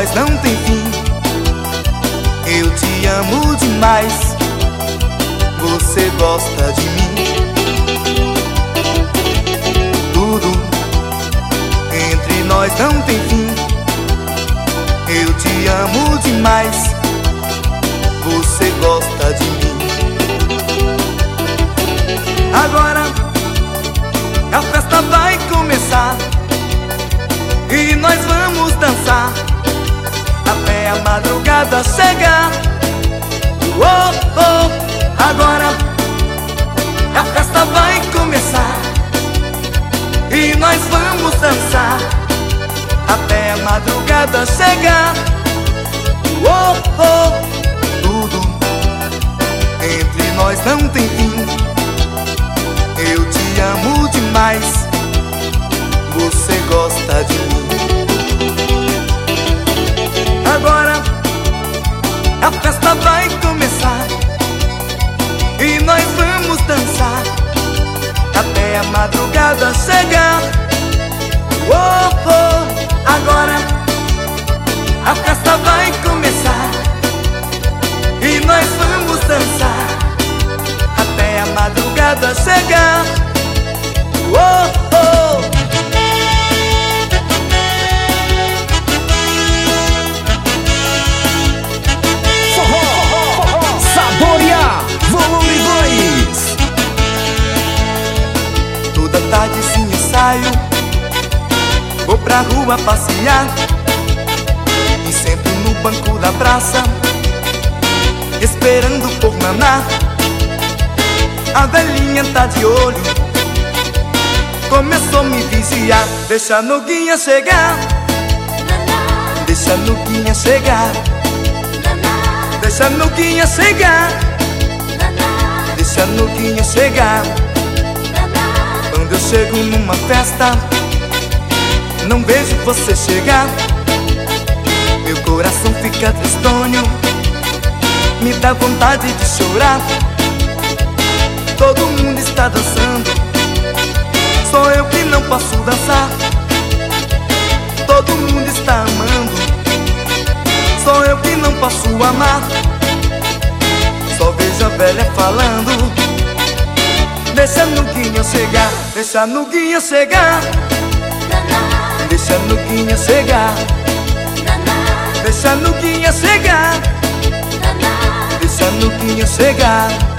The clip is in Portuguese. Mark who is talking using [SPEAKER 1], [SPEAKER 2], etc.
[SPEAKER 1] nós não tem fim. Eu te amo demais, você gosta de mim. Tudo entre nós não tem fim. Eu te amo demais, você gosta de mim. Agora a festa vai começar e nós vamos dançar até a madrugada chegar. Oh, oh, agora a festa vai começar e nós vamos dançar até a madrugada chegar. Oh, oh, tudo entre nós não tem fim. Eu te amo demais, você gosta de mim. Agora a festa vai começar e nós vamos dançar até a madrugada chegar. Oh, oh, agora a festa vai começar e nós vamos dançar até a madrugada chegar. Oh, oh. Toda tarde sim eu saio, vou pra rua passear e sento no banco da praça, esperando por naná. A velhinha tá de olho, começou a me vigiar. Deixa a Nuguinha chegar, deixa a Nuguinha chegar, deixa a Nuguinha chegar, deixa a Nuguinha chegar. Quando eu chego numa festa, não vejo você chegar, meu coração fica tristonho, me dá vontade de chorar. Todo mundo está dançando, só eu que não posso dançar. Todo mundo está amando, só eu que não posso amar. Só vejo a velha falando, deixa a Nuguinha chegar, deixa a Nuguinha chegar, deixa a Nuguinha chegar, deixa a Nuguinha chegar, deixa a Nuguinha chegar.